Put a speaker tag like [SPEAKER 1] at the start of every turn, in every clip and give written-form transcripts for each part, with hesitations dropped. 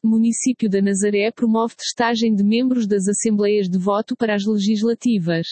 [SPEAKER 1] Município da Nazaré promove testagem de membros das Assembleias de Voto para as legislativas.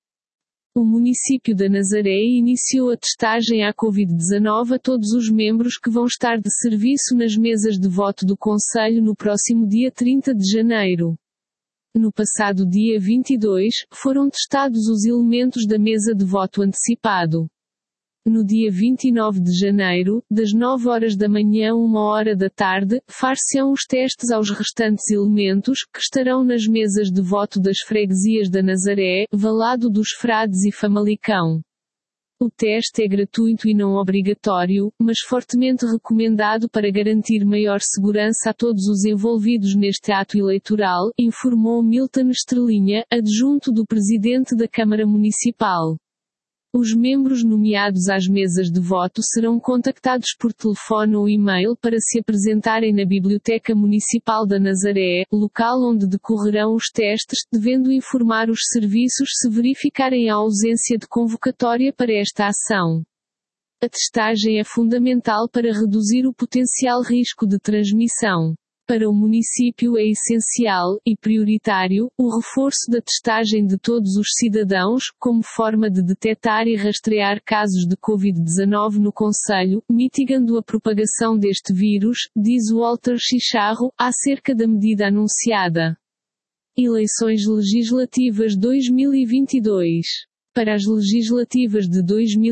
[SPEAKER 1] O município da Nazaré iniciou a testagem à Covid-19 a todos os membros que vão estar de serviço nas mesas de voto do concelho no próximo dia 30 de janeiro. No passado dia 22, foram testados os elementos da mesa de voto antecipado. No dia 29 de janeiro, das 9 horas da manhã a 1 hora da tarde, far-se-ão os testes aos restantes elementos, que estarão nas mesas de voto das freguesias da Nazaré, Valado dos Frades e Famalicão. O teste é gratuito e não obrigatório, mas fortemente recomendado para garantir maior segurança a todos os envolvidos neste ato eleitoral, informou Milton Estrelinha, adjunto do presidente da Câmara Municipal. Os membros nomeados às mesas de voto serão contactados por telefone ou e-mail para se apresentarem na Biblioteca Municipal da Nazaré, local onde decorrerão os testes, devendo informar os serviços se verificarem a ausência de convocatória para esta ação. A testagem é fundamental para reduzir o potencial risco de transmissão. Para o município é essencial, e prioritário, o reforço da testagem de todos os cidadãos, como forma de detectar e rastrear casos de Covid-19 no concelho, mitigando a propagação deste vírus, diz Walter Chicharro, acerca da medida anunciada. Eleições legislativas 2022. Para as legislativas de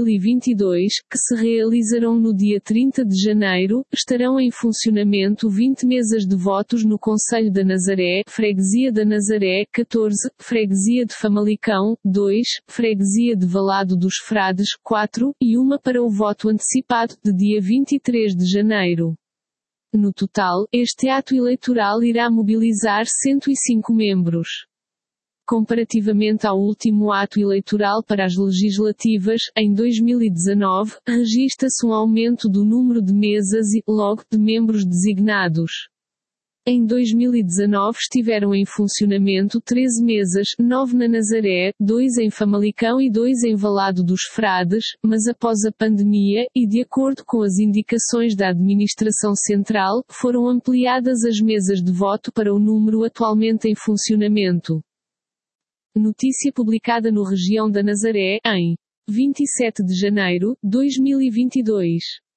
[SPEAKER 1] 2022, que se realizarão no dia 30 de janeiro, estarão em funcionamento 20 mesas de votos no concelho da Nazaré, Freguesia da Nazaré, 14, Freguesia de Famalicão, 2, Freguesia de Valado dos Frades, 4, e uma para o voto antecipado, de dia 23 de janeiro. No total, este ato eleitoral irá mobilizar 105 membros. Comparativamente ao último ato eleitoral para as legislativas, em 2019, registra-se um aumento do número de mesas e, logo, de membros designados. Em 2019 estiveram em funcionamento 13 mesas, 9 na Nazaré, 2 em Famalicão e 2 em Valado dos Frades, mas após a pandemia, e de acordo com as indicações da Administração Central, foram ampliadas as mesas de voto para o número atualmente em funcionamento. Notícia publicada no Região da Nazaré, em 27 de janeiro, 2022.